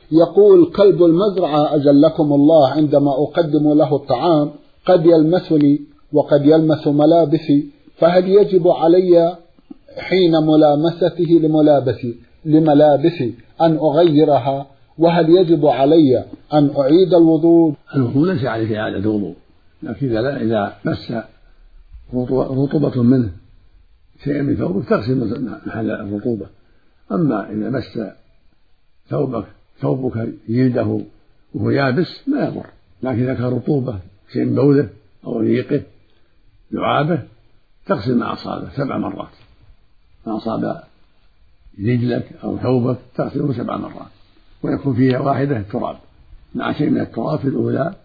يقول: كلب المزرعة أجلكم الله عندما أقدم له الطعام قد يلمسني وقد يلمس ملابسي، فهل يجب علي حين ملامسته لملابسي أن أغيرها؟ وهل يجب علي أن أعيد الوضوء؟ الوضوء ليس عليك إعادة وضوء، لكن إذا مس رطوبة منه شيئا من ثوبك تغسل محل الرطوبة. أما إذا مس ثوبك جلده وهو يابس ما يضر، لكن إذا كان رطوبة شيء من بوله أو ريقه لعابه تغسل ما أصابه 7 مرات، ما أصاب رجلك أو ثوبك تغسله 7 مرات، ويكون فيها واحدة تراب مع شيء من التراب في الأولى